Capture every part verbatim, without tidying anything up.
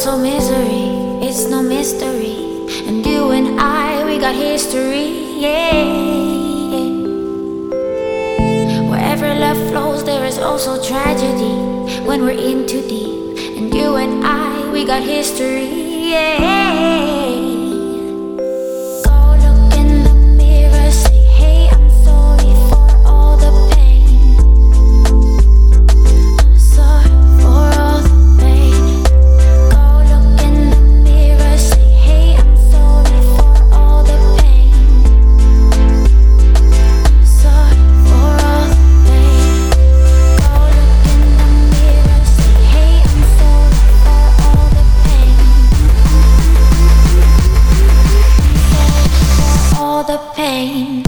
so misery, it's no mystery. And you and I, we got history, yeah. Wherever love flows, there is also tragedy when we're in too deep. And you and I, we got history, yeah. The pain.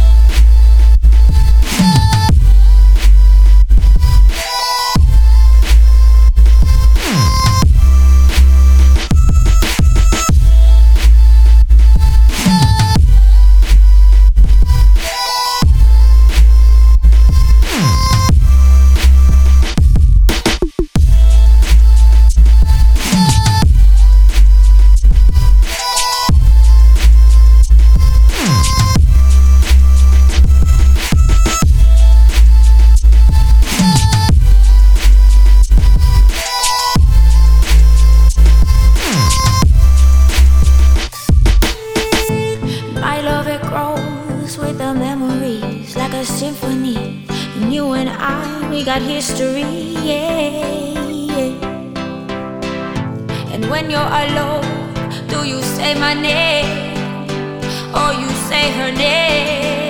With the memories like a symphony, and you and I, we got history, yeah, yeah. And when you're alone, do you say my name or you say her name?